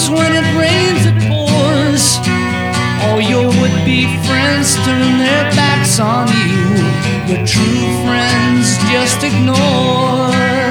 'cause when it rains it pours. All your would-be friends turn their backs on you. Your true friends just ignore.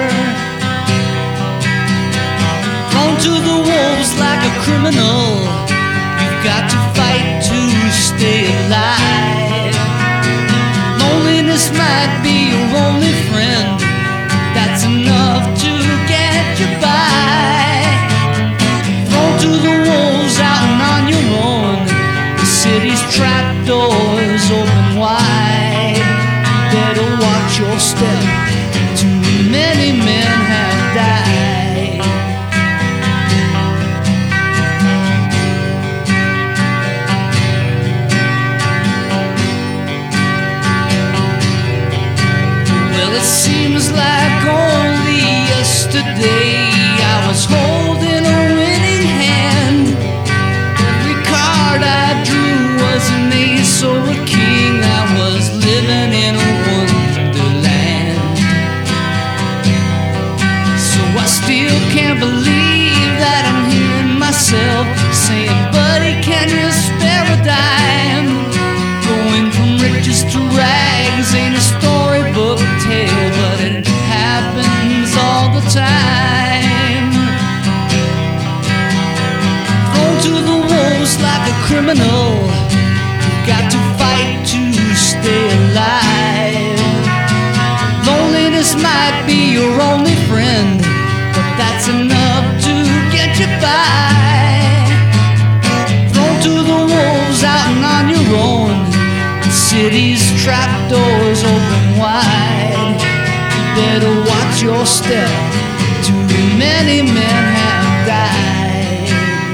Thrown to the wolves like a criminal, you've got to fight to stay alive. Loneliness might be your only friend, that's enough to get you by. Thrown to the wolves out and on your own, the city's trap doors open wide. You better watch your step, too many men have died. Well, it seems like only yesterday I was holding a winning hand. Every card I drew was an ace or a king. I was living in a wonderland. So I still can't believe that I'm hearing myself saying, buddy, can you spare a dime? Going from riches to rags ain't a storybook tale, but it happens all the time. Thrown to the wolves like a criminal, you've got to fight to stay alive. Loneliness might be your only friend, but that's enough to get you by. Thrown to the wolves out and on your own, the city's trap doors open wide. You better watch your step, too many men have died.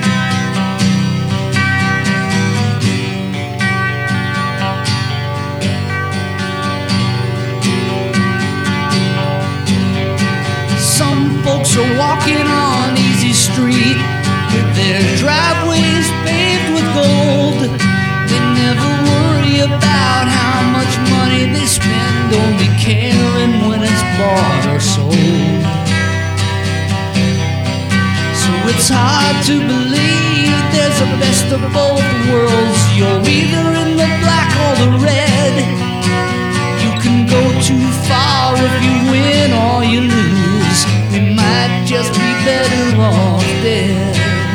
Some folks are walking on easy street with their driveways paved with gold. They never worry about how much money they spend, only caring when it's bought or sold. So it's hard to believe there's a best of both worlds. You're either in the black or the red. You can go too far if you win or you lose. We might just be better off dead.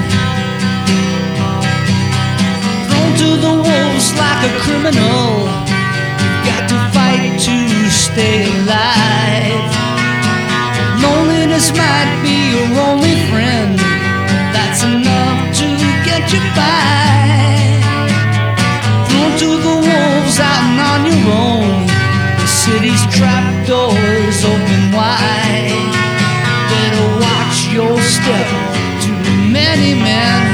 Thrown to the wolves like a criminal, you've got to fight to stay alive. Loneliness might be your only friend, that's enough to get you by. Thrown to the wolves out and on your own, the city's trap doors open wide. Better watch your step, too many men